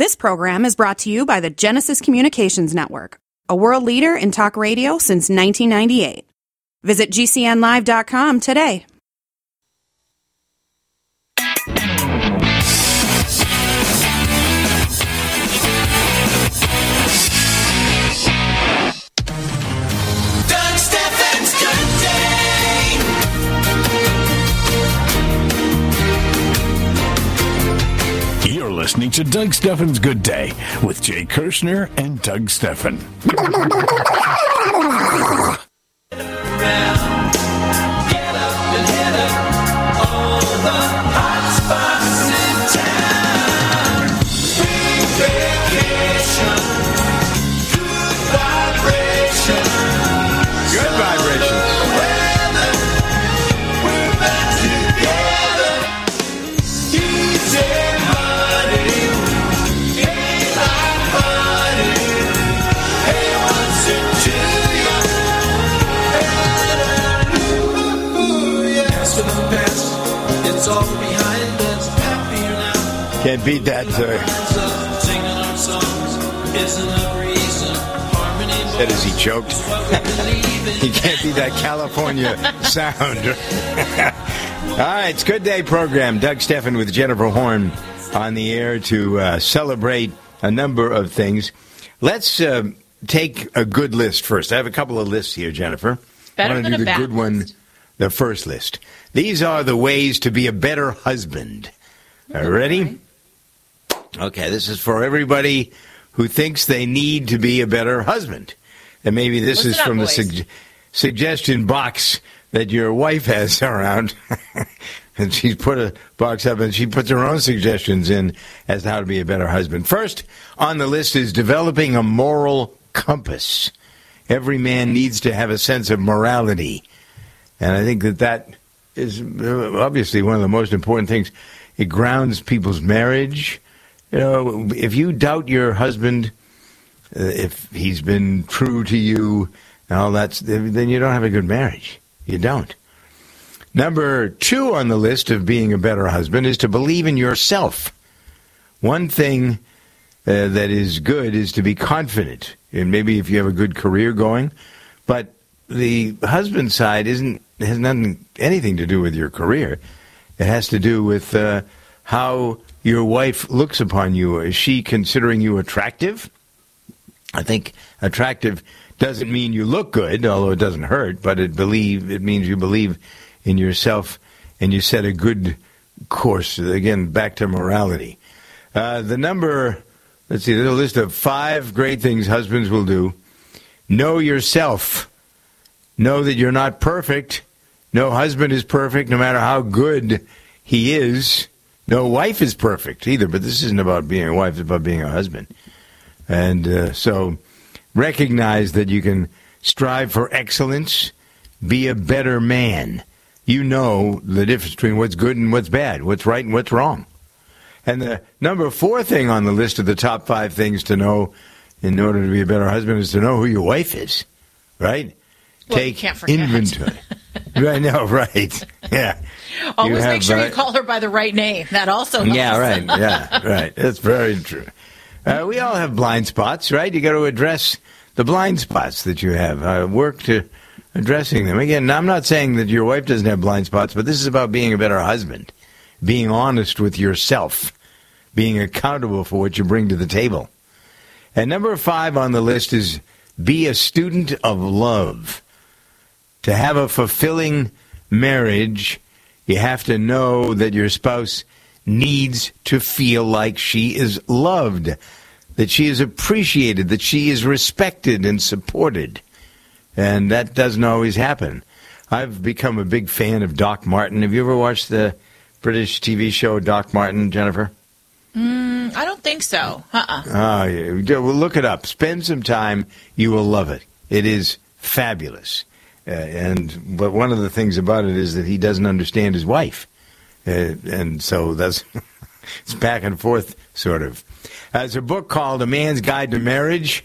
This program is brought to you by the Genesis Communications Network, a world leader in talk radio since 1998. Visit GCNlive.com today. Doug Steffens Good Day. You're listening to Doug Steffens Good Day with Jay Kirshner and Doug Steffen. Get up and hit it. All the hot spots in town. Big vacation. Good vibration. Good vibrations. Weather. We're back together. Easy money. Ain't like honey. Hey, what's it to you? Hallelujah. Past for the past. It's all behind us. Happier now. Can't beat that, sir. Singing our songs isn't a reason. Harmony Said as he choked. believe He can't beat that California sound. All right, it's Good Day program. Doug Steffen with Jennifer Horn on the air to celebrate a number of things. Let's take a good list first. I have a couple of lists here, Jennifer. Better I want than to do a the bad good one, list. the first list. These are the ways to be a better husband. Ready? Okay, this is for everybody who thinks they need to be a better husband. And maybe this Listen is up, from the boys. suggestion box that your wife has around. And she's put a box up and she puts her own suggestions in as to how to be a better husband. First on the list is developing a moral compass. Every man needs to have a sense of morality. And I think that is obviously one of the most important things. It grounds people's marriage. You know, if you doubt your husband, if he's been true to you and all that, then you don't have a good marriage. You don't. Number 2 on the list of being a better husband is to believe in yourself. One thing that is good is to be confident. And maybe if you have a good career going, but the husband side has anything to do with your career. It has to do with how your wife looks upon you. Is she considering you attractive? I think attractive doesn't mean you look good, although it doesn't hurt, but it means you believe in yourself and you set a good course. Again, back to morality. There's a list of 5 great things husbands will do. Know yourself. Know that you're not perfect. No husband is perfect, no matter how good he is. No wife is perfect either, but this isn't about being a wife, it's about being a husband. And so recognize that you can strive for excellence, be a better man. You know the difference between what's good and what's bad, what's right and what's wrong. And the number 4 thing on the list of the top 5 things to know in order to be a better husband is to know who your wife is, right? Well, you Take can't forget. inventory. I know, right? Yeah. Always make sure you call her by the right name. That also helps. Yeah, right. Yeah, right. That's very true. We all have blind spots, right? You got to address the blind spots that you have. Work to addressing them. Again, I'm not saying that your wife doesn't have blind spots, but this is about being a better husband, being honest with yourself, being accountable for what you bring to the table. And number 5 on the list is be a student of love. To have a fulfilling marriage, you have to know that your spouse needs to feel like she is loved, that she is appreciated, that she is respected and supported. And that doesn't always happen. I've become a big fan of Doc Martin. Have you ever watched the British TV show Doc Martin, Jennifer? I don't think so. Oh, yeah. Well, look it up. Spend some time. You will love it. It is fabulous. But one of the things about it is that he doesn't understand his wife. And so that's it's back and forth, sort of. There's a book called A Man's Guide to Marriage,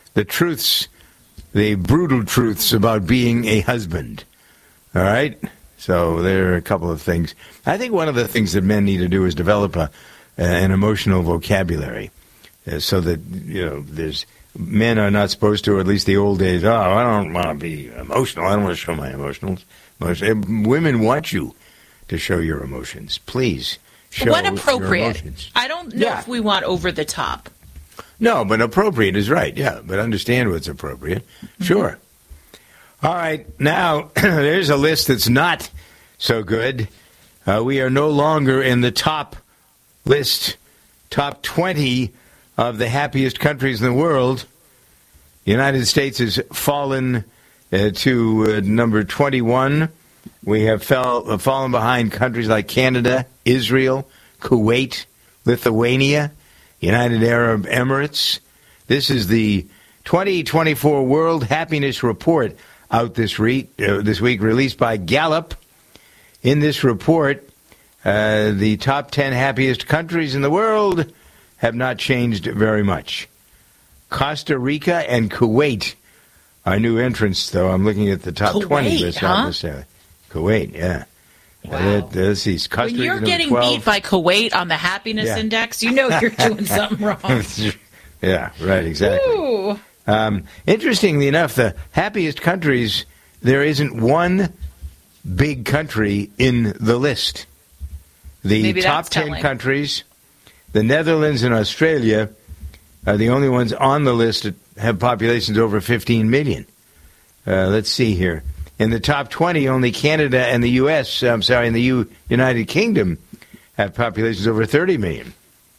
the brutal truths about being a husband. All right? So there are a couple of things. I think one of the things that men need to do is develop an emotional vocabulary. so that there's men are not supposed to, or at least the old days. Oh, I don't want to be emotional. I don't want to show my emotions. Women want you to show your emotions. Please show what appropriate? Your emotions. I don't know if we want over the top. No, but appropriate is right. Yeah, but understand what's appropriate. Mm-hmm. Sure. All right, now there's a list that's not so good. We are no longer in the top list, top 20 of the happiest countries in the world. The United States has fallen to number 21. We have fallen behind countries like Canada, Israel, Kuwait, Lithuania, United Arab Emirates. This is the 2024 World Happiness Report out this week, released by Gallup. In this report, the top 10 happiest countries in the world have not changed very much. Costa Rica and Kuwait are new entrants, though. I'm looking at the top Kuwait, 20 list. huh? Kuwait, yeah. Wow. Let's see. Costa When you're Rica, getting 12. beat by Kuwait on the happiness index, you know you're doing something wrong. Yeah, right, exactly. Ooh. Interestingly enough, the happiest countries, there isn't one big country in the list. The Maybe top that's 10 telling. countries, the Netherlands and Australia, are the only ones on the list that have populations over 15 million. Let's see here. In the top 20, only Canada and the and the United Kingdom have populations over 30 million.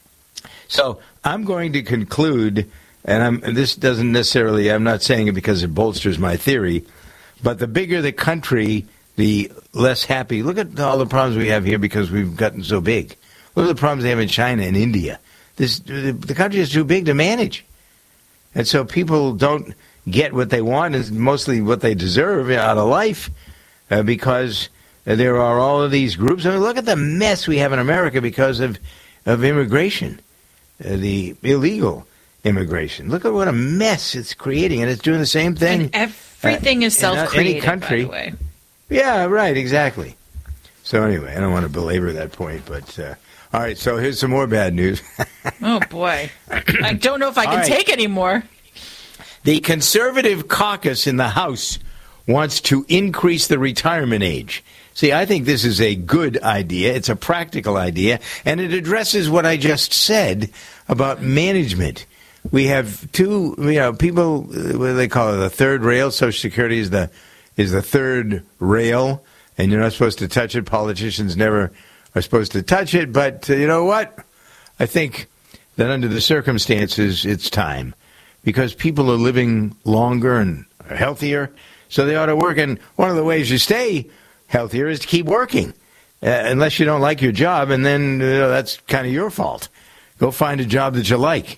So I'm going to conclude, and this doesn't necessarily, I'm not saying it because it bolsters my theory, but the bigger the country, the less happy. Look at all the problems we have here because we've gotten so big. Look at the problems they have in China and India. The country is too big to manage. And so people don't get what they want, is mostly what they deserve out of life, because there are all of these groups. I mean, look at the mess we have in America because of immigration, the illegal immigration. Look at what a mess it's creating, and it's doing the same thing. And everything is self-created, any country. by the way. Yeah, right, exactly. So anyway, I don't want to belabor that point, but all right, so here's some more bad news. Oh, boy. I don't know if I can take any more. The Conservative caucus in the House wants to increase the retirement age. See, I think this is a good idea. It's a practical idea, and it addresses what I just said about management. We have two, people, what do they call it, the third rail? Social Security is the third rail, and you're not supposed to touch it. Politicians never are supposed to touch it, but you know what? I think that under the circumstances, it's time. Because people are living longer and healthier, so they ought to work. And one of the ways you stay healthier is to keep working, unless you don't like your job, and then that's kind of your fault. Go find a job that you like,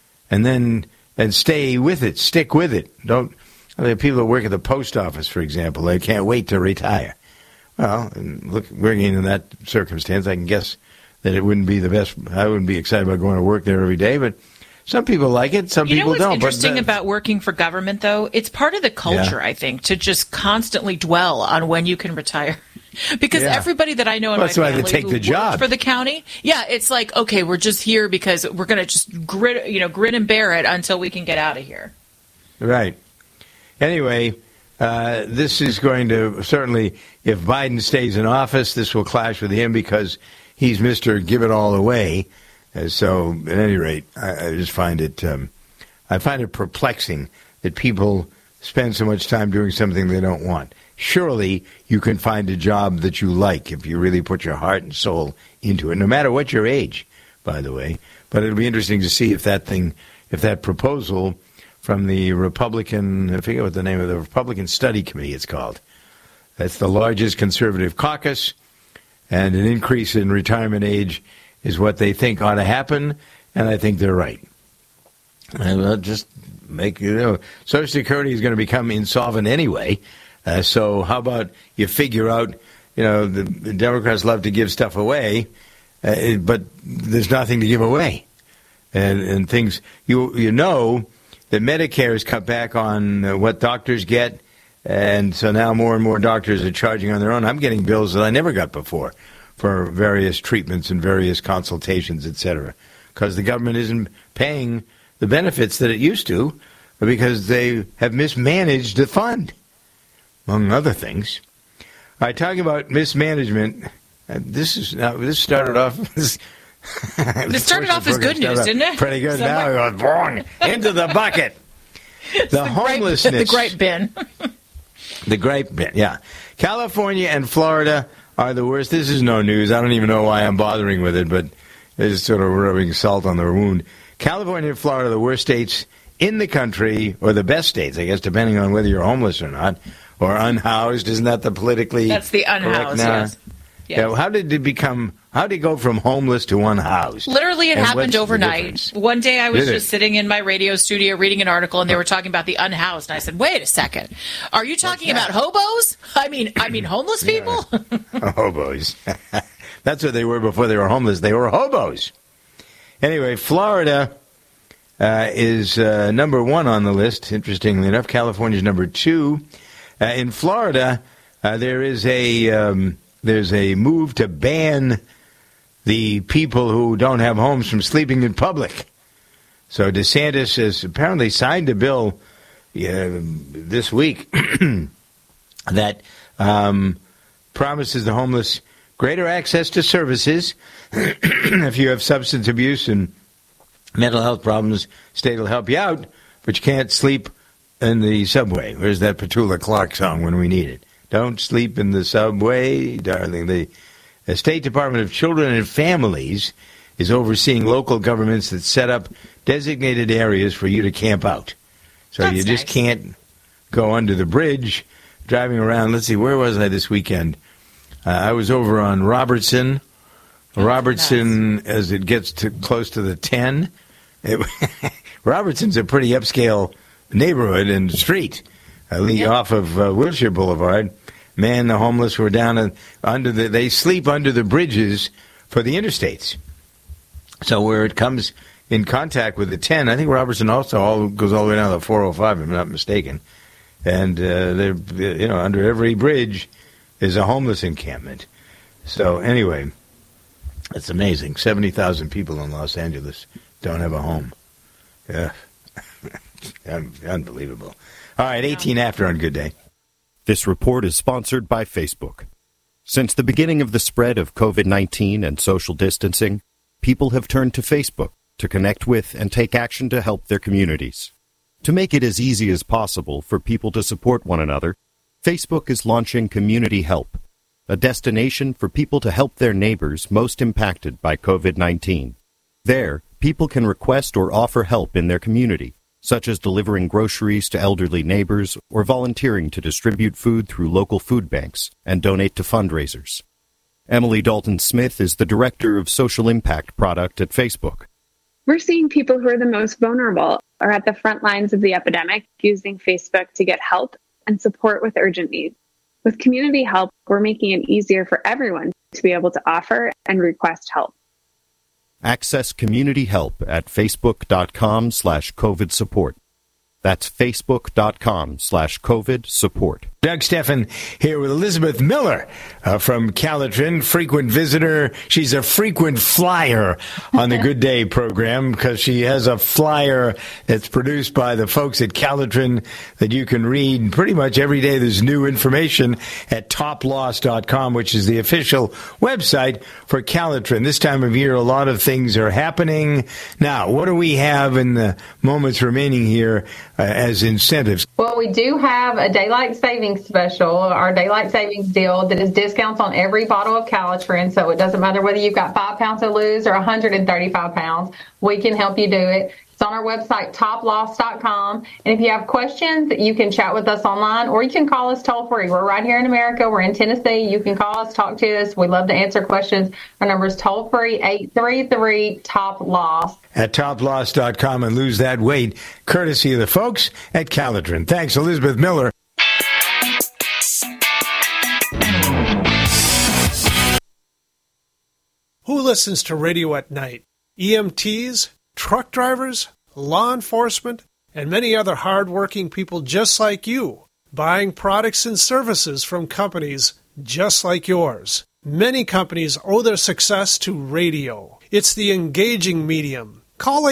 and stay with it, stick with it. Don't. There are people that work at the post office, for example. They can't wait to retire. Well, look, working in that circumstance, I can guess that it wouldn't be the best. I wouldn't be excited about going to work there every day, but some people like it, some people don't. You know what's interesting about working for government, though? It's part of the culture, I think, to just constantly dwell on when you can retire. Because everybody that I know in my family why they take who the job works for the county, it's like, okay, we're just here because we're going to just grin and bear it until we can get out of here. Right. Anyway, this is going to certainly, if Biden stays in office, this will clash with him because he's Mr. Give It All Away. So, at any rate, I just find it perplexing that people spend so much time doing something they don't want. Surely you can find a job that you like if you really put your heart and soul into it, no matter what your age, by the way. But it'll be interesting to see if that proposal from the Republican, I forget what the name of the Republican Study Committee it's called. That's the largest conservative caucus, and an increase in retirement age is what they think ought to happen, and I think they're right. And I'll just make, Social Security is going to become insolvent anyway, so how about you figure out, the Democrats love to give stuff away, but there's nothing to give away. And things, you know that Medicare has cut back on what doctors get, and so now more and more doctors are charging on their own. I'm getting bills that I never got before for various treatments and various consultations, etc., because the government isn't paying the benefits that it used to because they have mismanaged the fund, among other things. All right, talking about mismanagement, this started off... This started off as good news, didn't it? Pretty good. Now it goes boom, into the bucket. The homelessness. The gripe bin. The gripe bin, yeah. California and Florida are the worst. This is no news. I don't even know why I'm bothering with it, but it's sort of rubbing salt on the wound. California and Florida are the worst states in the country, or the best states, I guess, depending on whether you're homeless or not, or unhoused. Isn't that the politically That's the unhoused, yes. Yeah, how did it go from homeless to unhoused? Literally, it happened overnight. One day I was just sitting in my radio studio reading an article, and they were talking about the unhoused. And I said, wait a second. Are you talking about hobos? I mean homeless people? Hobos. That's what they were before they were homeless. They were hobos. Anyway, Florida is number 1 on the list, interestingly enough. California's number 2. In Florida, there's a move to ban the people who don't have homes from sleeping in public. So DeSantis has apparently signed a bill this week that promises the homeless greater access to services. If you have substance abuse and mental health problems, state will help you out, but you can't sleep in the subway. Where's that Petula Clark song when we need it? Don't sleep in the subway, darling. The State Department of Children and Families is overseeing local governments that set up designated areas for you to camp out. So you just can't go under the bridge driving around. Let's see, where was I this weekend? I was over on Robertson. Robertson, as it gets close to the 10. Robertson's a pretty upscale neighborhood and street. Off of Wilshire Boulevard. Man, the homeless were down they sleep under the bridges for the interstates. So where it comes in contact with the 10, I think Robertson also goes all the way down to the 405, if I'm not mistaken. And under every bridge is a homeless encampment. So anyway, it's amazing. 70,000 people in Los Angeles don't have a home. Yeah, unbelievable. All right, 18 after on Good Day. This report is sponsored by Facebook. Since the beginning of the spread of COVID-19 and social distancing, people have turned to Facebook to connect with and take action to help their communities. To make it as easy as possible for people to support one another, Facebook is launching Community Help, a destination for people to help their neighbors most impacted by COVID-19. There, people can request or offer help in their community, such as delivering groceries to elderly neighbors or volunteering to distribute food through local food banks and donate to fundraisers. Emily Dalton-Smith is the Director of Social Impact Product at Facebook. We're seeing people who are the most vulnerable or at the front lines of the epidemic using Facebook to get help and support with urgent needs. With Community Help, we're making it easier for everyone to be able to offer and request help. Access Community Help at facebook.com/COVID support. That's facebook.com/COVID support. Doug Steffen here with Elizabeth Miller from Calitrin, frequent visitor. She's a frequent flyer on the Good Day program because she has a flyer that's produced by the folks at Calitrin that you can read pretty much every day. There's new information at toploss.com, which is the official website for Calitrin. This time of year, a lot of things are happening. Now, what do we have in the moments remaining here as incentives? Well, we do have a daylight savings special, our daylight savings deal that is discounts on every bottle of Calitrin. So it doesn't matter whether you've got 5 pounds to lose or 135 pounds. We can help you do it. It's on our website, toploss.com. And if you have questions, you can chat with us online or you can call us toll free. We're right here in America. We're in Tennessee. You can call us, talk to us. We love to answer questions. Our number is toll free 833-TOP-LOSS. At toploss.com and lose that weight, courtesy of the folks at Calitrin. Thanks, Elizabeth Miller. Who listens to radio at night? EMTs, truck drivers, law enforcement, and many other hard-working people just like you, buying products and services from companies just like yours. Many companies owe their success to radio. It's the engaging medium. Call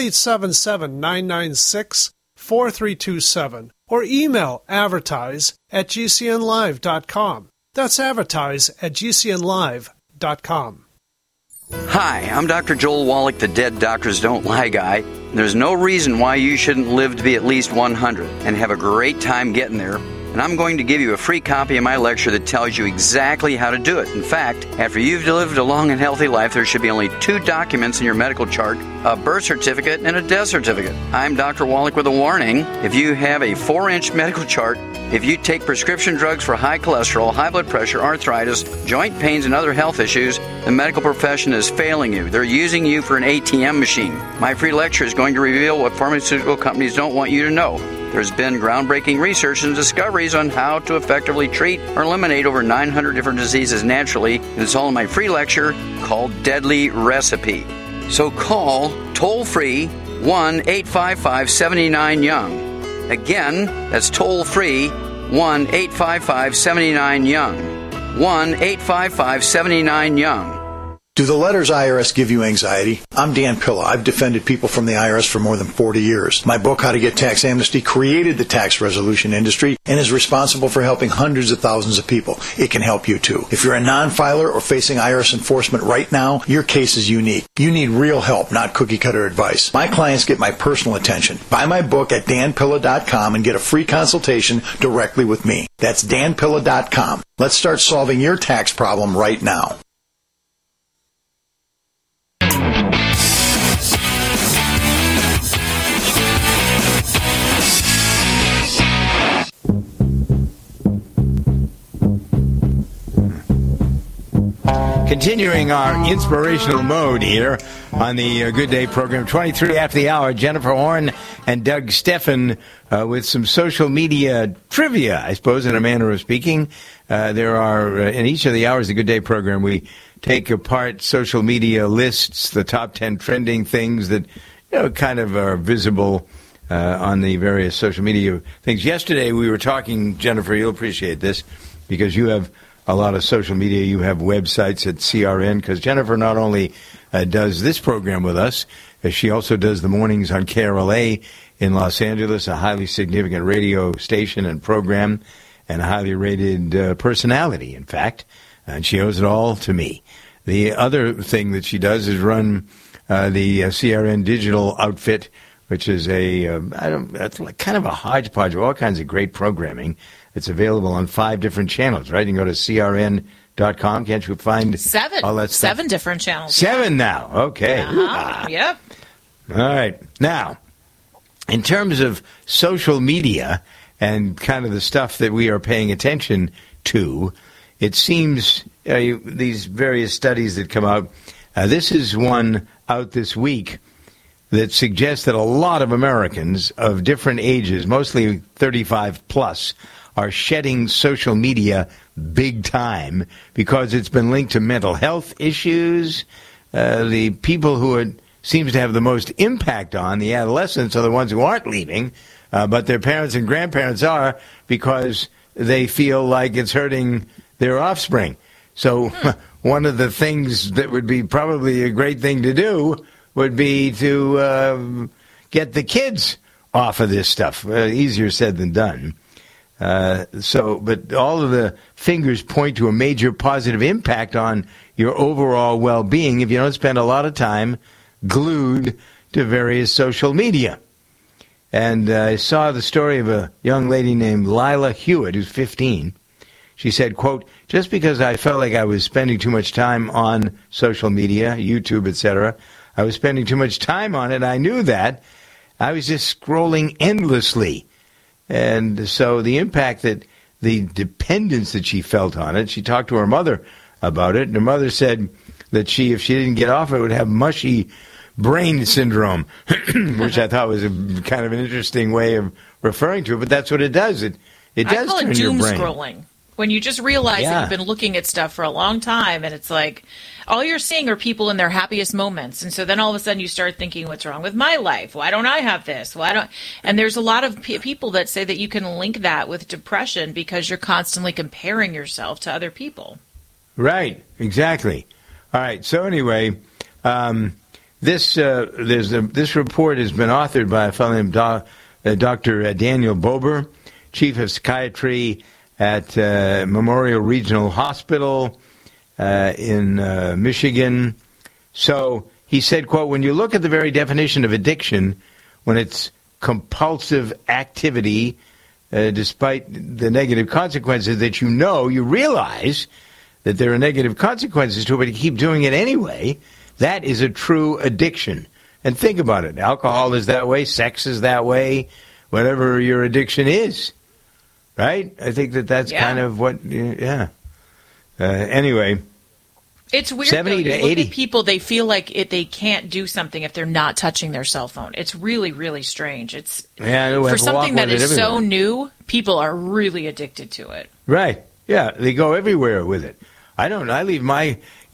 877-996-4327 or email advertise@gcnlive.com. That's advertise@gcnlive.com. Hi, I'm Dr. Joel Wallach, the Dead Doctors Don't Lie guy. There's no reason why you shouldn't live to be at least 100 and have a great time getting there. And I'm going to give you a free copy of my lecture that tells you exactly how to do it. In fact, after you've lived a long and healthy life, there should be only 2 documents in your medical chart, a birth certificate and a death certificate. I'm Dr. Wallach with a warning. If you have a 4-inch medical chart, if you take prescription drugs for high cholesterol, high blood pressure, arthritis, joint pains, and other health issues, the medical profession is failing you. They're using you for an ATM machine. My free lecture is going to reveal what pharmaceutical companies don't want you to know. There's been groundbreaking research and discoveries on how to effectively treat or eliminate over 900 different diseases naturally, and it's all in my free lecture called Deadly Recipe. So call toll-free 1-855-79-YOUNG. Again, that's toll-free 1-855-79-YOUNG. 1-855-79-YOUNG. Do the letters IRS give you anxiety? I'm Dan Pilla. I've defended people from the IRS for more than 40 years. My book, How to Get Tax Amnesty, created the tax resolution industry and is responsible for helping hundreds of thousands of people. It can help you too. If you're a non-filer or facing IRS enforcement right now, your case is unique. You need real help, not cookie-cutter advice. My clients get my personal attention. Buy my book at danpilla.com and get a free consultation directly with me. That's danpilla.com. Let's start solving your tax problem right now. Continuing our inspirational mode here on the Good Day program, 23 after the hour, Jennifer Horn and Doug Steffen with some social media trivia, I suppose, in a manner of speaking. There are, in each of the hours of the Good Day program, we take apart social media lists, the top 10 trending things that, kind of are visible on the various social media things. Yesterday we were talking, Jennifer, you'll appreciate this, because you have a lot of social media. You have websites at CRN, because Jennifer not only does this program with us, she also does the mornings on KRLA in Los Angeles, a highly significant radio station and program, and a highly rated personality, in fact, and she owes it all to me. The other thing that she does is run the CRN digital outfit, which is it's like kind of a hodgepodge of all kinds of great programming. It's available on 5 different channels, right? You can go to crn.com. Can't you find 7? All that stuff? 7 different channels. 7 now. Okay. Yep. All right. Now, in terms of social media and kind of the stuff that we are paying attention to, it seems these various studies that come out, this is one out this week that suggests that a lot of Americans of different ages, mostly 35 plus, are shedding social media big time because it's been linked to mental health issues. The people who it seems to have the most impact on, the adolescents, are the ones who aren't leaving, but their parents and grandparents are, because they feel like it's hurting their offspring. So one of the things that would be probably a great thing to do would be to get the kids off of this stuff. Easier said than done. But all of the fingers point to a major positive impact on your overall well-being if you don't spend a lot of time glued to various social media. And I saw the story of a young lady named Lila Hewitt, who's 15. She said, quote, "Just because I felt like I was spending too much time on social media, YouTube, etc., I was spending too much time on it. I knew that. I was just scrolling endlessly." And so the impact that the dependence that she felt on it, she talked to her mother about it, and her mother said that if she didn't get off it, would have mushy brain syndrome, which I thought was a kind of an interesting way of referring to it, but that's what it does. It does call turn it your doom brain. scrolling. When you just realize that you've been looking at stuff for a long time, and it's like all you're seeing are people in their happiest moments. And so then all of a sudden you start thinking, what's wrong with my life? Why don't I have this? And there's a lot of people that say that you can link that with depression because you're constantly comparing yourself to other people. Right, exactly. All right, so anyway, this report has been authored by a fellow named Dr. Daniel Bober, Chief of Psychiatry at Memorial Regional Hospital in Michigan. So he said, quote, when you look at the very definition of addiction, when it's compulsive activity, despite the negative consequences that you realize that there are negative consequences to it, but you keep doing it anyway, that is a true addiction. And think about it. Alcohol is that way. Sex is that way. Whatever your addiction is. Right? I think that's kind of what, anyway. It's weird, 70 though. to You look 80. at people, they feel like they can't do something if they're not touching their cell phone. It's really, really strange. It's for something that is so new, people are really addicted to it. Right. Yeah, they go everywhere with it. I leave I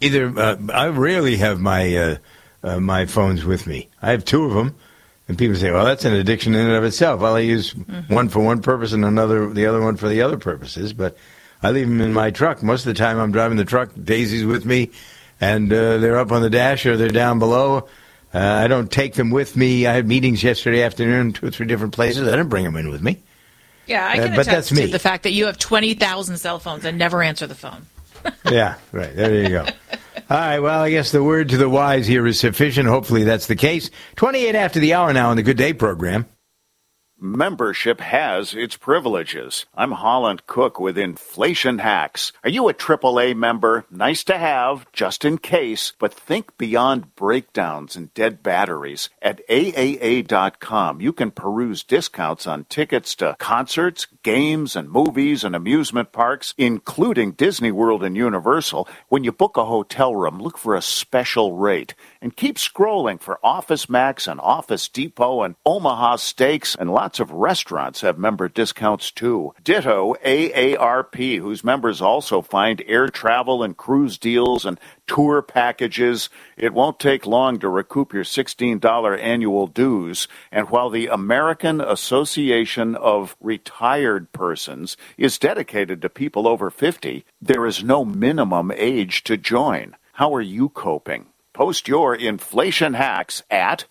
rarely have my my phones with me. I have two of them, and people say, well, that's an addiction in and of itself. Well, I use one for one purpose and the other one for the other purposes, but I leave them in my truck. Most of the time I'm driving the truck, Daisy's with me, and they're up on the dash or they're down below. I don't take them with me. I had meetings yesterday afternoon, 2 or 3 different places. I didn't bring them in with me. Yeah, I can attest to the fact that you have 20,000 cell phones and never answer the phone. Yeah, right. There you go. All right, well, I guess the word to the wise here is sufficient. Hopefully that's the case. 28 after the hour now on the Good Day program. Membership has its privileges. I'm Holland Cook with Inflation Hacks. Are you a AAA member? Nice to have, just in case, but think beyond breakdowns and dead batteries. At AAA.com, you can peruse discounts on tickets to concerts, games, and movies and amusement parks, including Disney World and Universal. When you book a hotel room, look for a special rate. And keep scrolling for Office Max and Office Depot and Omaha Steaks, and lots of restaurants have member discounts too. Ditto AARP, whose members also find air travel and cruise deals and tour packages. It won't take long to recoup your $16 annual dues. And while the American Association of Retired Persons is dedicated to people over 50, there is no minimum age to join. How are you coping? Post your inflation hacks at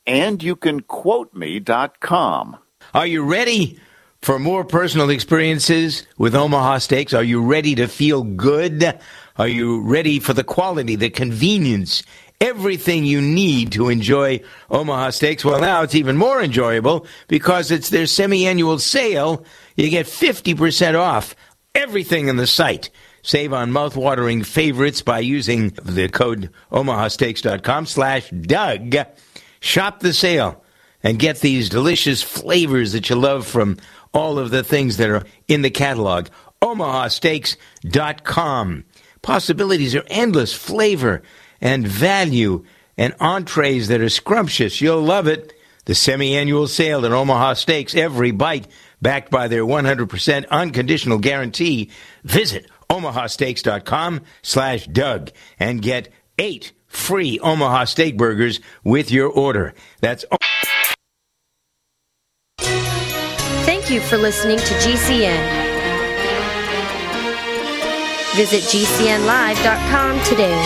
andyoucanquoteme.com. Are you ready for more personal experiences with Omaha Steaks? Are you ready to feel good? Are you ready for the quality, the convenience, everything you need to enjoy Omaha Steaks? Well, now it's even more enjoyable because it's their semi-annual sale. You get 50% off everything in the site. Save on mouth-watering favorites by using the code omahasteaks.com/Doug. Shop the sale and get these delicious flavors that you love from all of the things that are in the catalog. omahasteaks.com. Possibilities are endless. Flavor and value and entrees that are scrumptious. You'll love it. The semi-annual sale at Omaha Steaks. Every bite backed by their 100% unconditional guarantee. Visit omahasteaks.com/Doug and get 8 free Omaha Steak burgers with your order. That's Thank you for listening to GCN. Visit GCNlive.com today.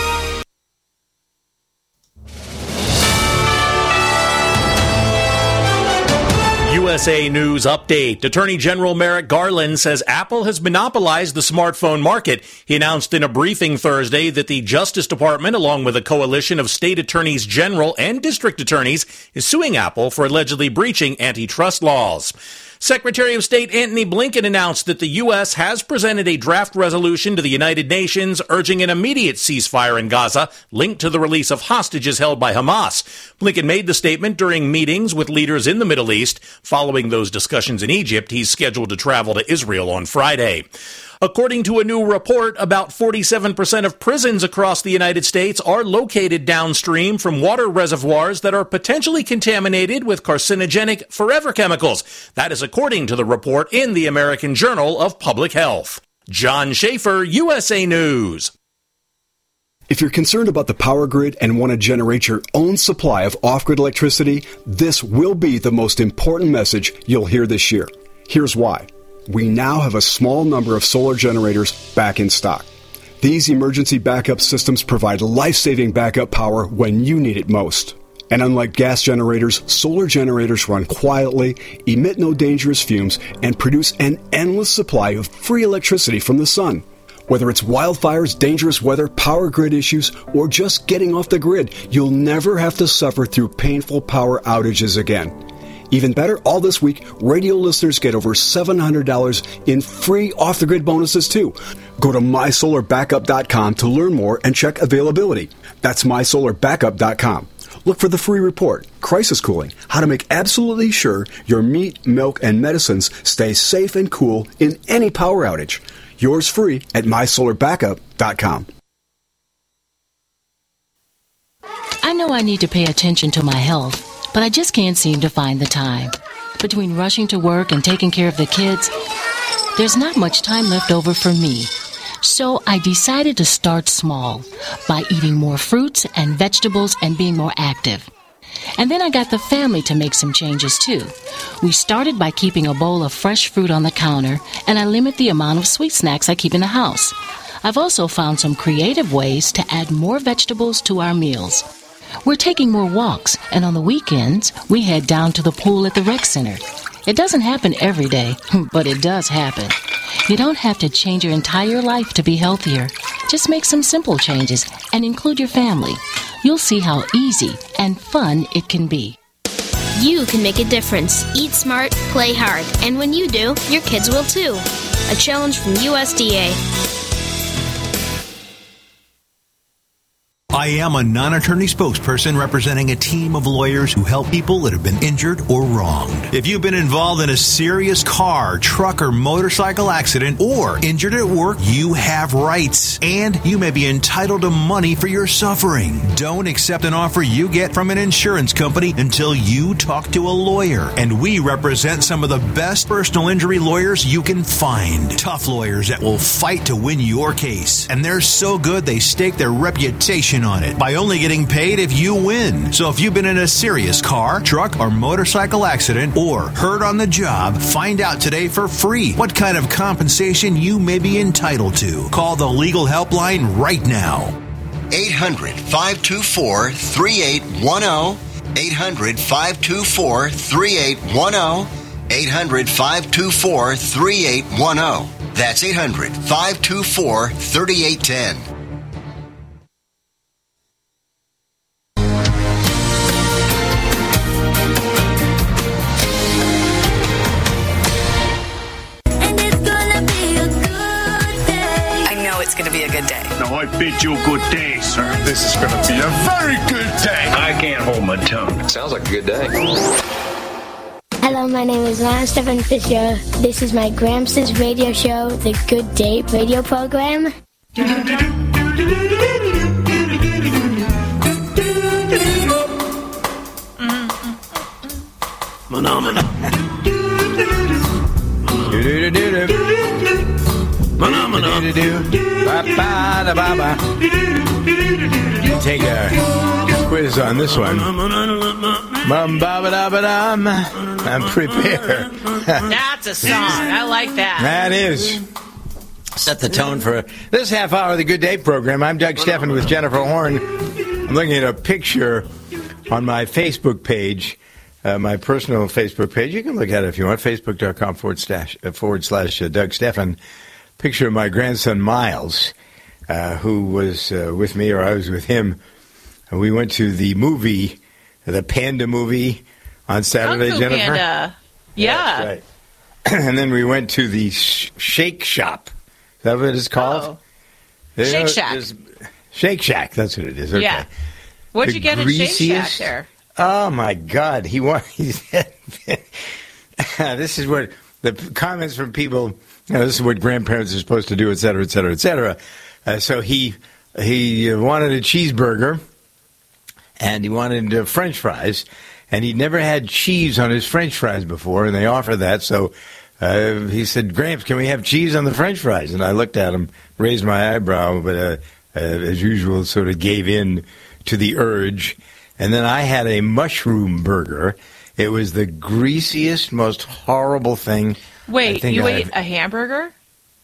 USA News Update. Attorney General Merrick Garland says Apple has monopolized the smartphone market. He announced in a briefing Thursday that the Justice Department, along with a coalition of state attorneys general and district attorneys, is suing Apple for allegedly breaching antitrust laws. Secretary of State Antony Blinken announced that the U.S. has presented a draft resolution to the United Nations urging an immediate ceasefire in Gaza linked to the release of hostages held by Hamas. Blinken made the statement during meetings with leaders in the Middle East. Following those discussions in Egypt, he's scheduled to travel to Israel on Friday. According to a new report, about 47% of prisons across the United States are located downstream from water reservoirs that are potentially contaminated with carcinogenic forever chemicals. That is according to the report in the American Journal of Public Health. John Schaefer, USA News. If you're concerned about the power grid and want to generate your own supply of off-grid electricity, this will be the most important message you'll hear this year. Here's why. We now have a small number of solar generators back in stock. These emergency backup systems provide life-saving backup power when you need it most. And unlike gas generators, solar generators run quietly, emit no dangerous fumes, and produce an endless supply of free electricity from the sun. Whether it's wildfires, dangerous weather, power grid issues, or just getting off the grid, you'll never have to suffer through painful power outages again. Even better, all this week, radio listeners get over $700 in free off-the-grid bonuses, too. Go to mysolarbackup.com to learn more and check availability. That's mysolarbackup.com. Look for the free report, Crisis Cooling, how to make absolutely sure your meat, milk, and medicines stay safe and cool in any power outage. Yours free at mysolarbackup.com. I know I need to pay attention to my health, but I just can't seem to find the time. Between rushing to work and taking care of the kids, there's not much time left over for me. So I decided to start small by eating more fruits and vegetables and being more active. And then I got the family to make some changes too. We started by keeping a bowl of fresh fruit on the counter, and I limit the amount of sweet snacks I keep in the house. I've also found some creative ways to add more vegetables to our meals. We're taking more walks, and on the weekends, we head down to the pool at the rec center. It doesn't happen every day, but it does happen. You don't have to change your entire life to be healthier. Just make some simple changes and include your family. You'll see how easy and fun it can be. You can make a difference. Eat smart, play hard, and when you do, your kids will too. A challenge from USDA. I am a non-attorney spokesperson representing a team of lawyers who help people that have been injured or wronged. If you've been involved in a serious car, truck, or motorcycle accident or injured at work, you have rights, and you may be entitled to money for your suffering. Don't accept an offer you get from an insurance company until you talk to a lawyer, and we represent some of the best personal injury lawyers you can find. Tough lawyers that will fight to win your case, and they're so good they stake their reputation on it by only getting paid if you win. So if you've been in a serious car, truck, or motorcycle accident or hurt on the job, find out today for free what kind of compensation you may be entitled to. Call the legal helpline right now. 800-524-3810. 800-524-3810. 800-524-3810. That's 800-524-3810. It's going to be a good day. No, I bid you a good day, sir. This is going to be a very good day. I can't hold my tongue. Sounds like a good day. Hello, my name is Lance Stephen Fisher. This is my Gramps' radio show, The Good Day radio program. Take a quiz on this one. I'm prepared. That's a song. I like that. That is. Set the tone for this half hour of the Good Day program. I'm Doug Stephan with Jennifer Horn. I'm looking at a picture on my Facebook page, my personal Facebook page. You can look at it if you want, facebook.com// Doug Stephan. Picture of my grandson Miles, who was with me, or I was with him. We went to the movie, the Panda movie, on Saturday, Kung Fu Jennifer. Panda. Yeah. That's right. And then we went to the Shake Shop. Is that what it's called? Oh. Shake Shack. Shake Shack. That's what it is. Okay. Yeah. What'd you get at Shake Shack there? Oh my God! He said, "This is what the comments from people. This is what grandparents are supposed to do, et cetera, et cetera, et cetera." So he wanted a cheeseburger, and he wanted French fries, and he'd never had cheese on his French fries before, and they offered that. So he said, "Gramps, can we have cheese on the French fries?" And I looked at him, raised my eyebrow, but as usual, sort of gave in to the urge. And then I had a mushroom burger. It was the greasiest, most horrible thing. Wait, you ate a hamburger?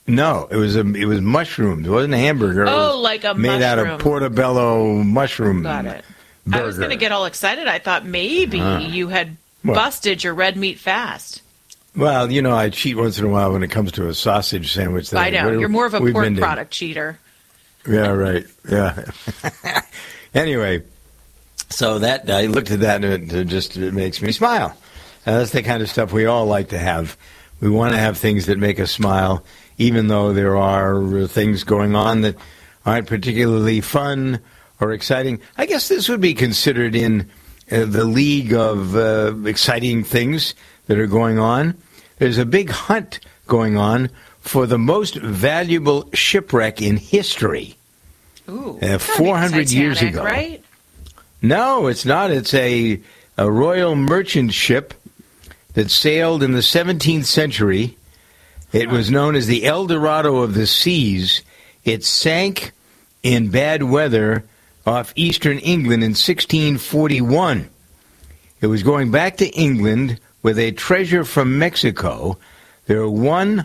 No, it was mushrooms. It wasn't a hamburger. Oh, like a made out of portobello mushroom. Got it. Burger. I was going to get all excited. I thought maybe you had busted your red meat fast. Well, I cheat once in a while when it comes to a sausage sandwich. I know. You're more of a pork product cheater. Yeah, right. Yeah. Anyway, so that I looked at that and it makes me smile. That's the kind of stuff we all like to have. We want to have things that make us smile, even though there are things going on that aren't particularly fun or exciting. I guess this would be considered in the league of exciting things that are going on. There's a big hunt going on for the most valuable shipwreck in history. Ooh, 400 years ago. Right? No, it's not. It's a royal merchant ship that sailed in the 17th century. It was known as the El Dorado of the Seas. It sank in bad weather off eastern England in 1641. It was going back to England with a treasure from Mexico. There are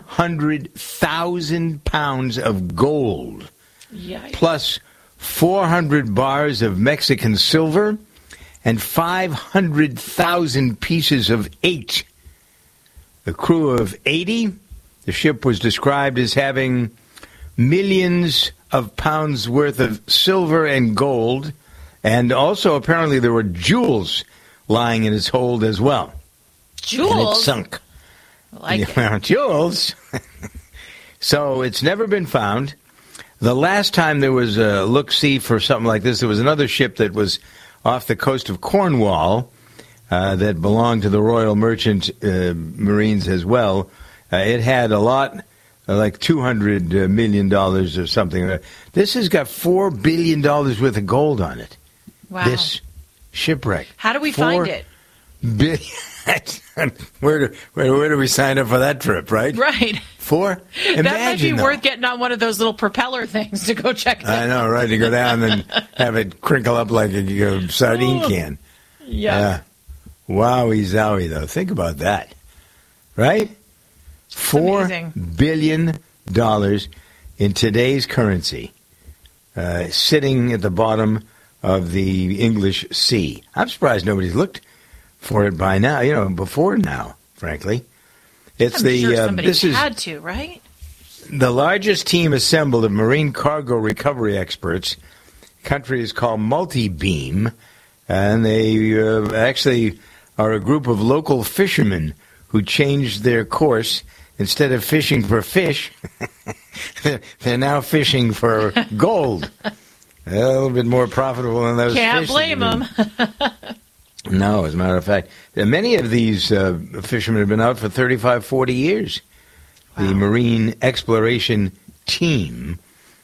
100,000 pounds of gold, Yikes. plus 400 bars of Mexican silver, and 500,000 pieces of eight. A crew of 80. The ship was described as having millions of pounds worth of silver and gold, and also apparently there were jewels lying in its hold as well. Jewels? And it sunk. I like it. Jewels. So it's never been found. The last time there was a look-see for something like this, there was another ship that was off the coast of Cornwall that belonged to the Royal Merchant Marines as well. It had a lot, like $200 million or something. This has got $4 billion worth of gold on it. Wow. This shipwreck. How do we find it? Where do we sign up for that trip, right? Right. Imagine, that might be though. worth getting on one of those little propeller things to go check it out. I know, right? To go down and have it crinkle up like a sardine can. Yeah. Wowie zowie, though. Think about that. Right? $4 billion in today's currency sitting at the bottom of the English Sea. I'm surprised nobody's looked for it by now, before now, frankly. It's I'm sure somebody had to, right? The largest team assembled of marine cargo recovery experts. The country is called Multibeam, and they actually are a group of local fishermen who changed their course. Instead of fishing for fish, they're now fishing for gold. A little bit more profitable than those fish. Can't blame them. No, as a matter of fact. Many of these fishermen have been out for 35, 40 years. Wow. The Marine Exploration Team.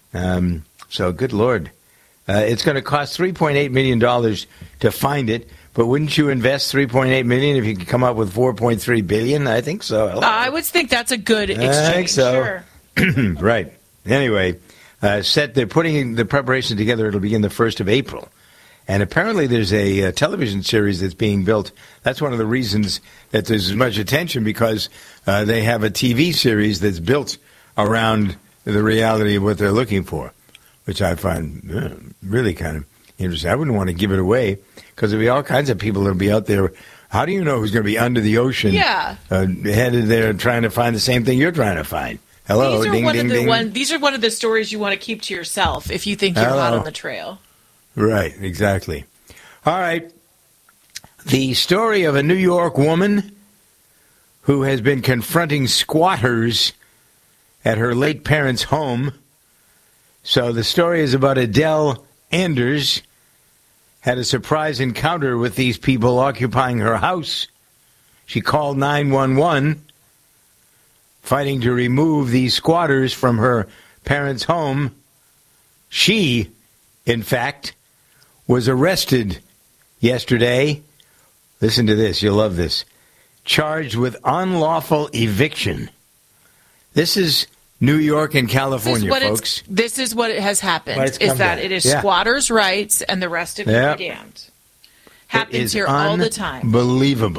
So, good Lord. It's going to cost $3.8 million to find it. But wouldn't you invest $3.8 million if you could come up with $4.3 billion? I think so. I would think that's a good exchange. I think so. Sure. Right. Anyway, they're putting the preparation together. It'll begin the 1st of April. And apparently there's a television series that's being built. That's one of the reasons that there's as much attention, because they have a TV series that's built around the reality of what they're looking for, which I find really kind of interesting. I wouldn't want to give it away, because there'll be all kinds of people that'll be out there. How do you know who's going to be under the ocean, headed there trying to find the same thing you're trying to find? Hello, these are ding, ding, ding. These are one of the stories you want to keep to yourself if you think you're hot on the trail. Right, exactly. All right. The story of a New York woman who has been confronting squatters at her late parents' home. So the story is about Adele Anders. Had a surprise encounter with these people occupying her house. She called 911, fighting to remove these squatters from her parents' home. She, in fact, was arrested yesterday. Listen to this. You'll love this. Charged with unlawful eviction. This is New York and California, folks. This is what has happened, is that it is squatters' rights and the rest of it are damned. Happens here all the time. Unbelievable.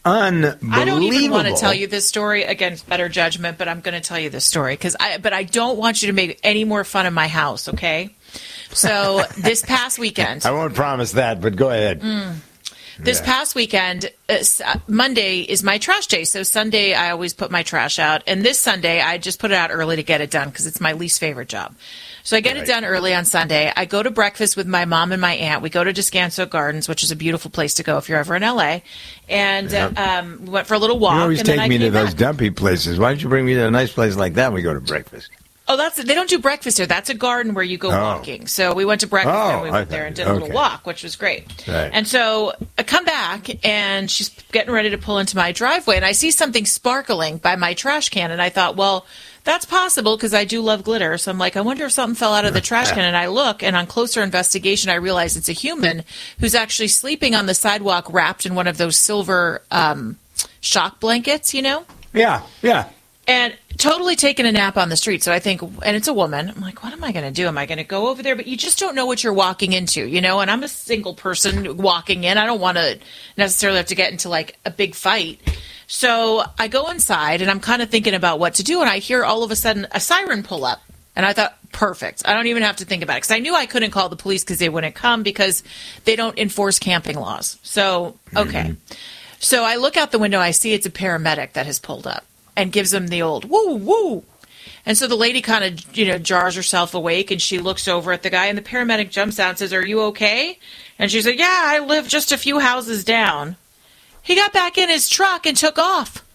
unbelievable. I don't even want to tell you this story against better judgment, but I'm going to tell you this story but I don't want you to make any more fun of my house, okay? So this past weekend, I won't promise that, but go ahead. This past weekend, Monday is my trash day. So Sunday, I always put my trash out. And this Sunday, I just put it out early to get it done because it's my least favorite job. So I get it done early on Sunday. I go to breakfast with my mom and my aunt. We go to Descanso Gardens, which is a beautiful place to go if you're ever in L.A. And we went for a little walk. You always and take then me I to came those back. dumpy places. Why don't you bring me to a nice place like that when we go to breakfast? Oh, they don't do breakfast there. That's a garden where you go walking. So we went to breakfast and we went there and did a little walk, which was great. Right. And so I come back and she's getting ready to pull into my driveway and I see something sparkling by my trash can. And I thought, well, that's possible because I do love glitter. So I'm like, I wonder if something fell out of the trash can. And I look, and on closer investigation, I realize it's a human who's actually sleeping on the sidewalk wrapped in one of those silver shock blankets, you know? Yeah. And totally taking a nap on the street. So I think, and it's a woman. I'm like, what am I going to do? Am I going to go over there? But you just don't know what you're walking into, you know? And I'm a single person walking in. I don't want to necessarily have to get into like a big fight. So I go inside and I'm kind of thinking about what to do. And I hear all of a sudden a siren pull up. And I thought, perfect. I don't even have to think about it. Because I knew I couldn't call the police because they wouldn't come because they don't enforce camping laws. So, okay. So I look out the window. I see it's a paramedic that has pulled up. And gives them the old woo, woo. And so the lady kind of, jars herself awake and she looks over at the guy and the paramedic jumps out and says, "Are you okay?" And she's like, "Yeah, I live just a few houses down." He got back in his truck and took off.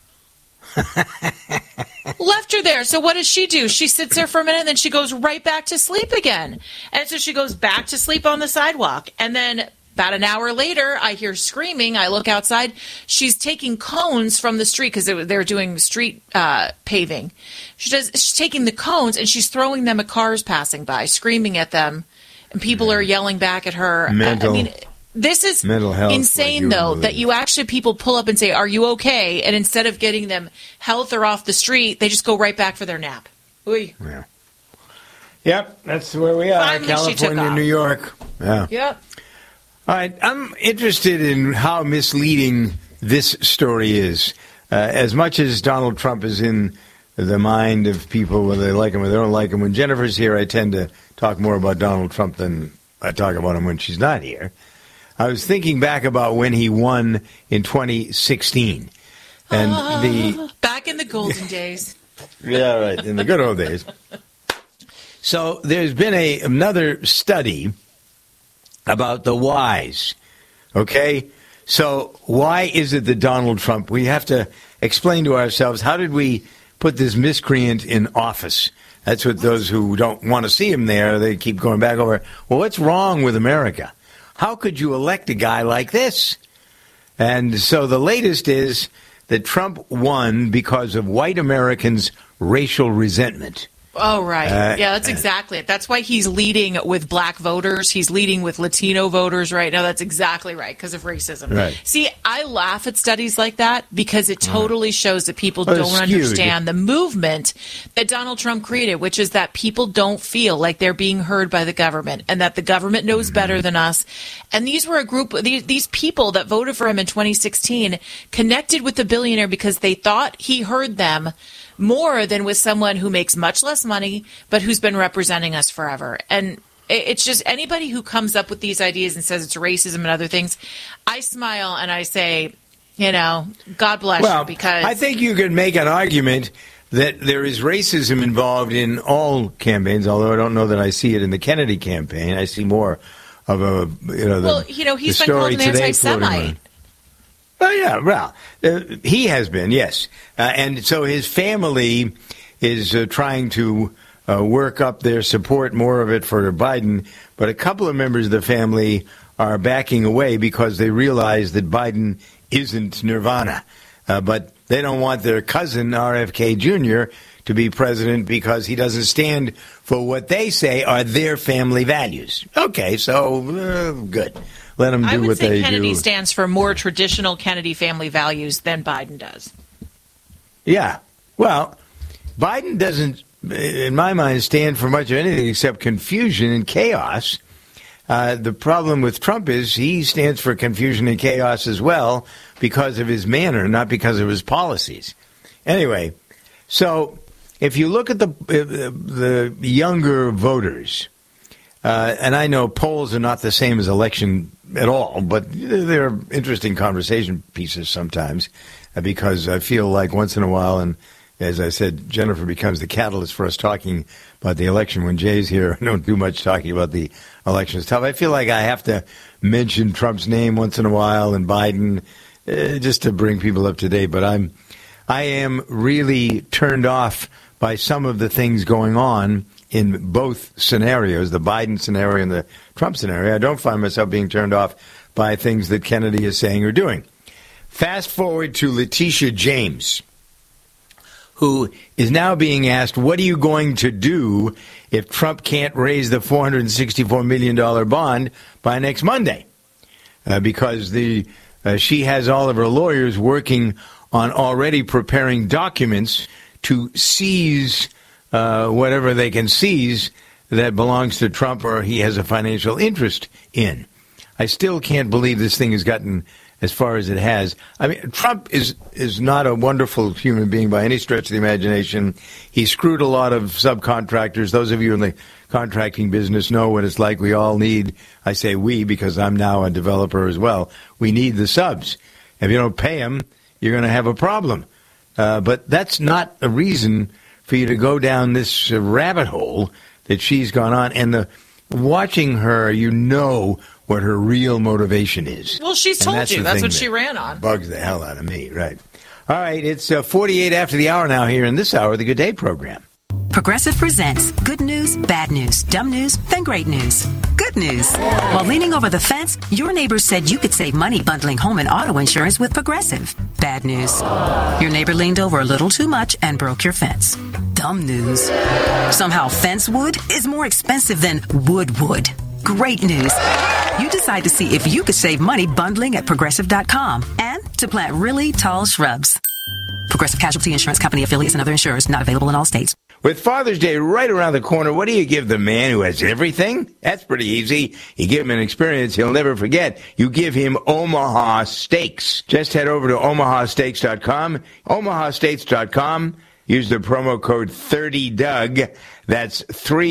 Left her there. So what does she do? She sits there for a minute and then she goes right back to sleep again. And so she goes back to sleep on the sidewalk. And then about an hour later, I hear screaming. I look outside. She's taking cones from the street because they're doing street paving. She's taking the cones and she's throwing them at cars passing by, screaming at them, and people are yelling back at her. This is insane, though, that you actually people pull up and say, "Are you okay?" And instead of getting them health or off the street, they just go right back for their nap. Oy. Yeah. Yep, that's where we are. Finally, California, New York. Yeah. Yep. All right, I'm interested in how misleading this story is. As much as Donald Trump is in the mind of people, whether they like him or they don't like him, when Jennifer's here, I tend to talk more about Donald Trump than I talk about him when she's not here. I was thinking back about when he won in 2016. And back in the golden days. Yeah, right, in the good old days. So there's been another study about the whys, okay? So why is it that Donald Trump, we have to explain to ourselves, how did we put this miscreant in office? That's what those who don't want to see him there, they keep going back over. Well, what's wrong with America? How could you elect a guy like this? And so the latest is that Trump won because of white Americans' racial resentment. Oh, right. Yeah, that's exactly it. That's why he's leading with black voters. He's leading with Latino voters right now. That's exactly right, because of racism. Right. See, I laugh at studies like that because it totally shows that people don't understand the movement that Donald Trump created, which is that people don't feel like they're being heard by the government and that the government knows better than us. And these were a group, these people that voted for him in 2016 connected with the billionaire because they thought he heard them more than with someone who makes much less money, but who's been representing us forever. And it's just anybody who comes up with these ideas and says it's racism and other things, I smile and I say, God bless you, because I think you could make an argument that there is racism involved in all campaigns, although I don't know that I see it in the Kennedy campaign. I see more of he's been called an anti-Semite. Oh, yeah, well, he has been, yes. And so his family is trying to work up their support, more of it for Biden. But a couple of members of the family are backing away because they realize that Biden isn't nirvana. But they don't want their cousin, RFK Jr., to be president because he doesn't stand for what they say are their family values. Okay, so good. Let them do what they do. I would say Kennedy stands for more traditional Kennedy family values than Biden does. Yeah. Well, Biden doesn't, in my mind, stand for much of anything except confusion and chaos. The problem with Trump is he stands for confusion and chaos as well because of his manner, not because of his policies. Anyway, so if you look at the younger voters, and I know polls are not the same as election at all, but they're interesting conversation pieces sometimes because I feel like once in a while, and as I said, Jennifer becomes the catalyst for us talking about the election. When Jay's here, I don't do much talking about the election stuff. I feel like I have to mention Trump's name once in a while and Biden just to bring people up to date. But I am really turned off by some of the things going on in both scenarios, the Biden scenario and the Trump scenario. I don't find myself being turned off by things that Kennedy is saying or doing. Fast forward to Letitia James, who is now being asked, what are you going to do if Trump can't raise the $464 million bond by next Monday? Because she has all of her lawyers working on already preparing documents to seize whatever they can seize that belongs to Trump or he has a financial interest in. I still can't believe this thing has gotten as far as it has. I mean, Trump is not a wonderful human being by any stretch of the imagination. He screwed a lot of subcontractors. Those of you in the contracting business know what it's like. We all need, I say we because I'm now a developer as well, we need the subs. If you don't pay them, you're going to have a problem. But that's not a reason for you to go down this rabbit hole that she's gone on. And watching her, you know what her real motivation is. Well, she's told you. That's what she ran on. Bugs the hell out of me, right. All right, it's 48 after the hour now here in this hour of the Good Day program. Progressive presents good news, bad news, dumb news, then great news. Good news. While leaning over the fence, your neighbor said you could save money bundling home and auto insurance with Progressive. Bad news. Your neighbor leaned over a little too much and broke your fence. Dumb news. Somehow fence wood is more expensive than wood. Great news. You decide to see if you could save money bundling at Progressive.com and to plant really tall shrubs. Progressive Casualty Insurance Company affiliates and other insurers not available in all states. With Father's Day right around the corner, what do you give the man who has everything? That's pretty easy. You give him an experience he'll never forget. You give him Omaha Steaks. Just head over to omahasteaks.com. omahasteaks.com. Use the promo code 30DOUG. That's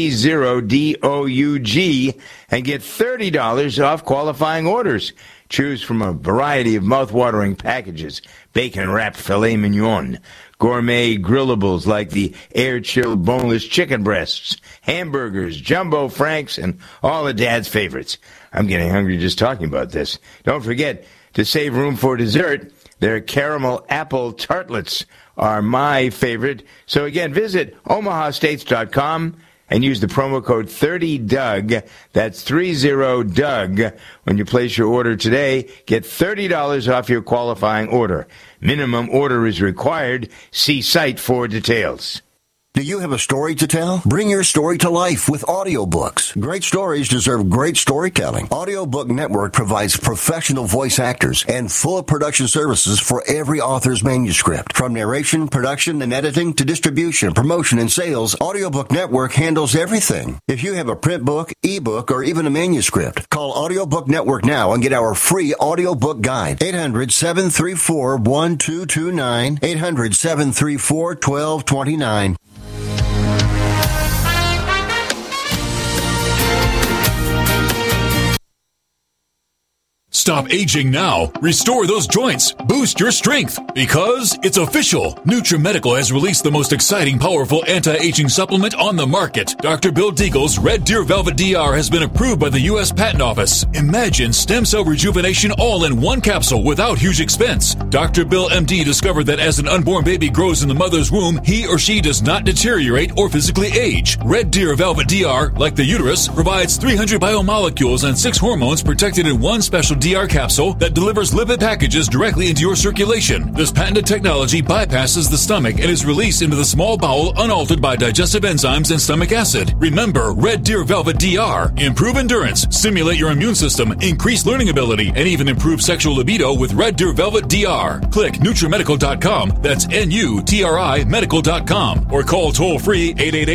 30DOUG and get $30 off qualifying orders. Choose from a variety of mouth-watering packages. Bacon-wrapped filet mignon, gourmet grillables like the air-chilled boneless chicken breasts, hamburgers, jumbo franks, and all of Dad's favorites. I'm getting hungry just talking about this. Don't forget to save room for dessert. Their caramel apple tartlets are my favorite. So again, visit omahasteaks.com and use the promo code 30DOUG. That's 30DOUG. When you place your order today, get $30 off your qualifying order. Minimum order is required. See site for details. Do you have a story to tell? Bring your story to life with audiobooks. Great stories deserve great storytelling. Audiobook Network provides professional voice actors and full production services for every author's manuscript. From narration, production, and editing to distribution, promotion, and sales, Audiobook Network handles everything. If you have a print book, ebook, or even a manuscript, call Audiobook Network now and get our free audiobook guide. 800-734-1229. 800-734-1229. Stop aging now. Restore those joints. Boost your strength. Because it's official. NutriMedical has released the most exciting, powerful anti-aging supplement on the market. Dr. Bill Deagle's Red Deer Velvet DR has been approved by the U.S. Patent Office. Imagine stem cell rejuvenation all in one capsule without huge expense. Dr. Bill MD discovered that as an unborn baby grows in the mother's womb, he or she does not deteriorate or physically age. Red Deer Velvet DR, like the uterus, provides 300 biomolecules and 6 hormones protected in one special DR DR capsule that delivers lipid packages directly into your circulation. This patented technology bypasses the stomach and is released into the small bowel unaltered by digestive enzymes and stomach acid. Remember Red Deer Velvet DR. Improve endurance, stimulate your immune system, increase learning ability, and even improve sexual libido with Red Deer Velvet DR. Click NutriMedical.com. That's NUTRI Medical.com. Or call toll-free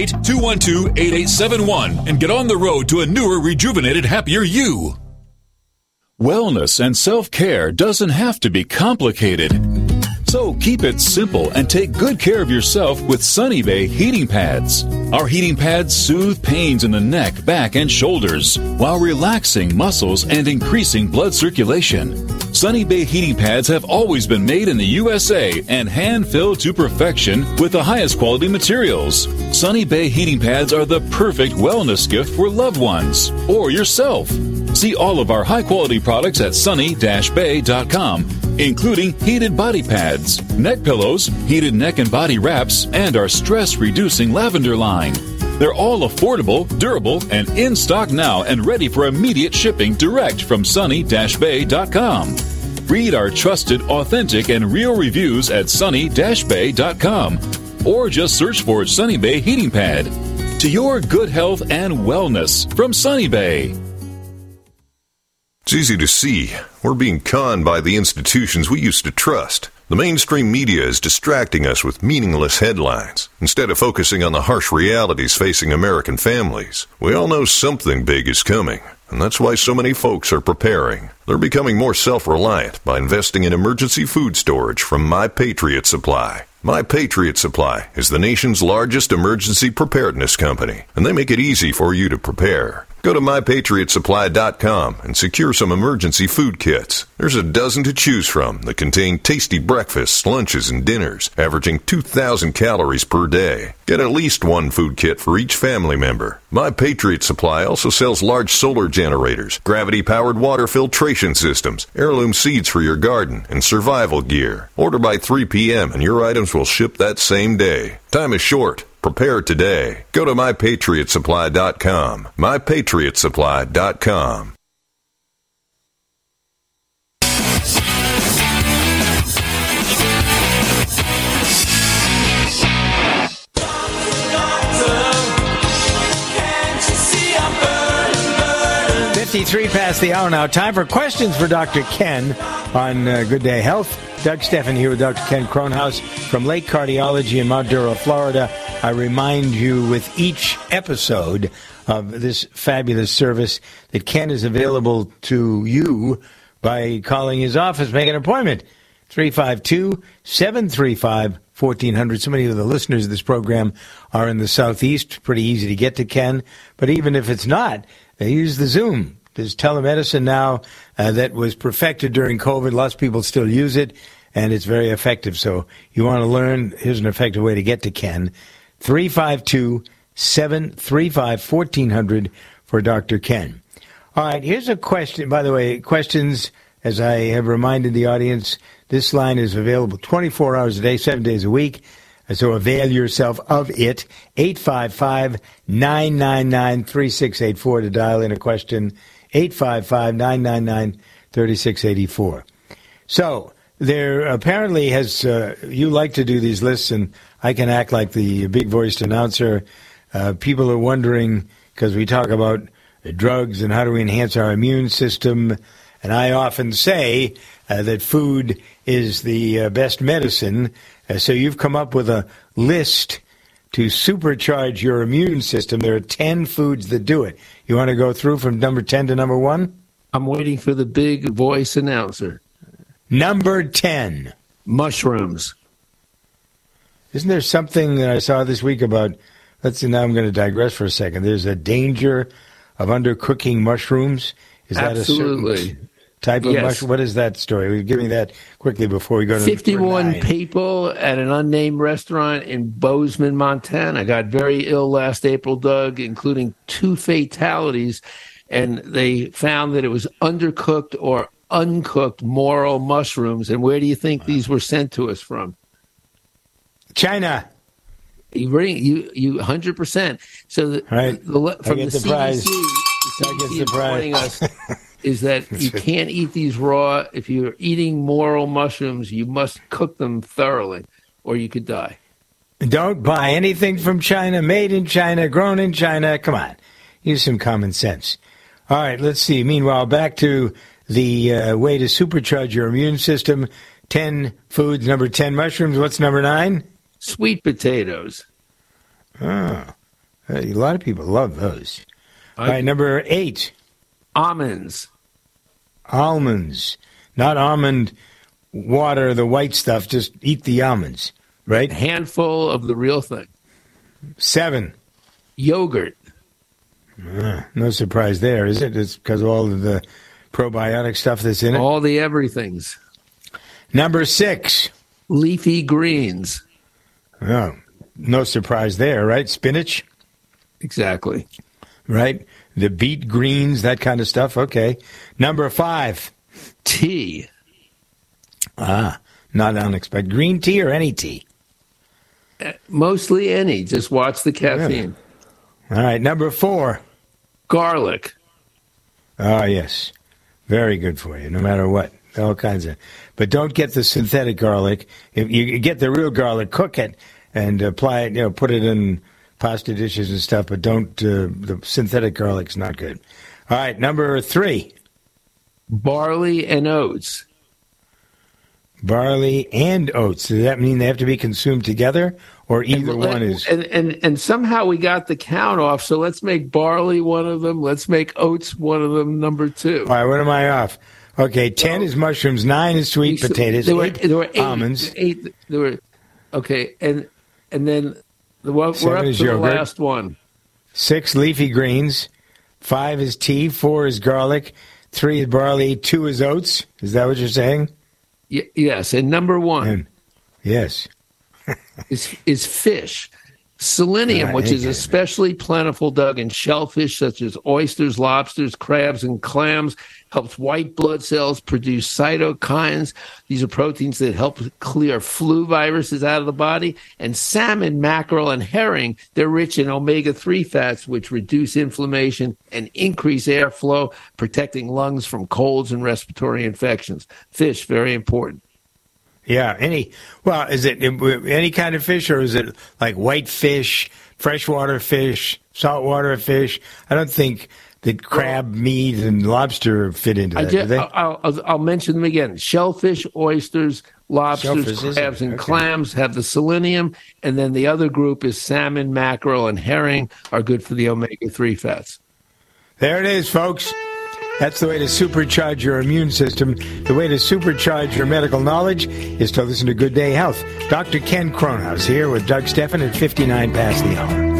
888-212-8871 and get on the road to a newer, rejuvenated, happier you. Wellness and self-care doesn't have to be complicated. So keep it simple and take good care of yourself with Sunny Bay heating pads. Our heating pads soothe pains in the neck, back, and shoulders while relaxing muscles and increasing blood circulation. Sunny Bay heating pads have always been made in the USA and hand-filled to perfection with the highest quality materials. Sunny Bay heating pads are the perfect wellness gift for loved ones or yourself. See all of our high-quality products at sunny-bay.com, including heated body pads, neck pillows, heated neck and body wraps, and our stress-reducing lavender line. They're all affordable, durable, and in stock now and ready for immediate shipping direct from sunny-bay.com. Read our trusted, authentic, and real reviews at sunny-bay.com or just search for Sunny Bay Heating Pad. To your good health and wellness from Sunny Bay. It's easy to see. We're being conned by the institutions we used to trust. The mainstream media is distracting us with meaningless headlines instead of focusing on the harsh realities facing American families. We all know something big is coming, and that's why so many folks are preparing. They're becoming more self-reliant by investing in emergency food storage from My Patriot Supply. My Patriot Supply is the nation's largest emergency preparedness company, and they make it easy for you to prepare. Go to MyPatriotSupply.com and secure some emergency food kits. There's a dozen to choose from that contain tasty breakfasts, lunches, and dinners, averaging 2,000 calories per day. Get at least one food kit for each family member. My Patriot Supply also sells large solar generators, gravity-powered water filtration systems, heirloom seeds for your garden, and survival gear. Order by 3 p.m. and your items will ship that same day. Time is short. Prepare today. Go to MyPatriotSupply.com. MyPatriotSupply.com. .53 past the hour now. Time for questions for Dr. Ken on Good Day Health. Doug Steffen here with Dr. Ken Kronhaus from Lake Cardiology in Mount Duro, Florida. I remind you with each episode of this fabulous service that Ken is available to you by calling his office. Make an appointment. 352-735-1400. So many of the listeners of this program are in the Southeast. Pretty easy to get to Ken. But even if it's not, they use the Zoom. There's telemedicine now that was perfected during COVID. Lots of people still use it, and it's very effective. So you want to learn, here's an effective way to get to Ken. 352-735-1400 for Dr. Ken. All right, here's a question. By the way, questions, as I have reminded the audience, this line is available 24 hours a day, 7 days a week. So avail yourself of it. 855-999-3684 to dial in a question. 855-999-3684. So there apparently has, you like to do these lists, and I can act like the big-voiced announcer. People are wondering, because we talk about drugs and how do we enhance our immune system, and I often say that food is the best medicine. So you've come up with a list to supercharge your immune system. There are 10 foods that do it. You want to go through from number 10 to number 1? I'm waiting for the big voice announcer. Number 10. Mushrooms. Isn't there something that I saw this week about, let's see, now I'm going to digress for a second. There's a danger of undercooking mushrooms. Is that Absolutely. A certain type of mushroom? What is that story? Give me that quickly before we go to 51 people at an unnamed restaurant in Bozeman, Montana got very ill last April, Doug, including 2 fatalities, and they found that it was undercooked or uncooked morel mushrooms. And where do you think these were sent to us from? China. You 100%. So right. from I get the the prize. CDC, I get the prize. is that you can't eat these raw. If you're eating morel mushrooms, you must cook them thoroughly, or you could die. Don't buy anything from China, made in China, grown in China. Come on. Use some common sense. All right, let's see. Meanwhile, back to the way to supercharge your immune system. 10 foods. Number 10, mushrooms. What's number 9? Sweet potatoes. Oh, a lot of people love those. All right, number 8. Almonds. Almonds. Not almond water, the white stuff. Just eat the almonds, right? A handful of the real thing. 7. Yogurt. No surprise there, is it? It's because of all of the probiotic stuff that's in it? All the everythings. Number 6. Leafy greens. Oh, no surprise there, right? Spinach? Exactly. Right? The beet greens, that kind of stuff. Okay. Number 5. Tea. Not unexpected. Green tea or any tea? Mostly any. Just watch the caffeine. All right. Number 4. Garlic. Oh, yes. Very good for you, no matter what. All kinds of. But don't get the synthetic garlic. If you get the real garlic, cook it and apply it, put it in pasta dishes and stuff, but don't, the synthetic garlic's not good. All right, number 3. Barley and oats. Barley and oats. Does that mean they have to be consumed together, or either one is? And somehow we got the count off, so let's make barley one of them. Let's make oats one of them, number 2. All right, what am I off? Okay, 10 is mushrooms, 9 is sweet potatoes, there were 8 almonds. Okay, and then we're up to the yogurt. last one. 6 leafy greens, 5 is tea, 4 is garlic, 3 is barley, 2 is oats. Is that what you're saying? Yes, and number 1 yes. is fish. Selenium, which is especially plentiful, Doug, in shellfish such as oysters, lobsters, crabs, and clams, helps white blood cells produce cytokines. These are proteins that help clear flu viruses out of the body. And salmon, mackerel, and herring, they're rich in omega-3 fats, which reduce inflammation and increase airflow, protecting lungs from colds and respiratory infections. Fish, very important. Yeah, is it any kind of fish, or is it like white fish, freshwater fish, saltwater fish? I don't think that crab meat and lobster fit into that, do they? I'll mention them again. Shellfish, oysters, lobsters, crabs, and clams have the selenium, and then the other group is salmon, mackerel, and herring are good for the omega-3 fats. There it is, folks. That's the way to supercharge your immune system. The way to supercharge your medical knowledge is to listen to Good Day Health. Dr. Ken Cronhaus here with Doug Steffen at 59 past the hour.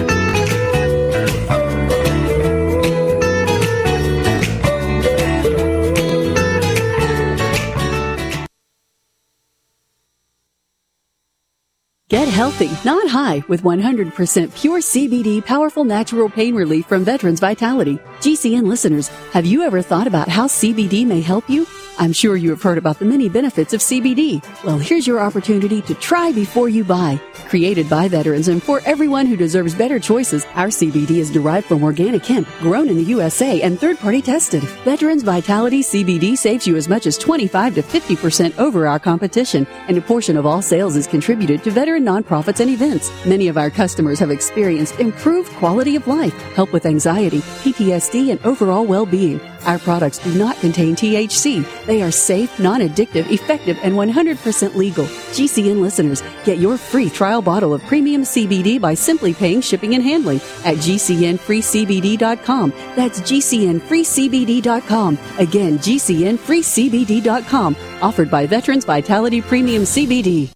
Get healthy, not high, with 100% pure CBD powerful natural pain relief from Veterans Vitality. GCN listeners, have you ever thought about how CBD may help you? I'm sure you have heard about the many benefits of CBD. Well, here's your opportunity to try before you buy. Created by veterans and for everyone who deserves better choices, our CBD is derived from organic hemp, grown in the USA and third-party tested. Veterans Vitality CBD saves you as much as 25 to 50% over our competition, and a portion of all sales is contributed to veteran nonprofits and events. Many of our customers have experienced improved quality of life, help with anxiety, PTSD, and overall well-being. Our products do not contain THC. They are safe, non-addictive, effective, and 100% legal. GCN listeners, get your free trial bottle of premium CBD by simply paying shipping and handling at GCNFreeCBD.com. That's GCNFreeCBD.com. Again, GCNFreeCBD.com. Offered by Veterans Vitality Premium CBD.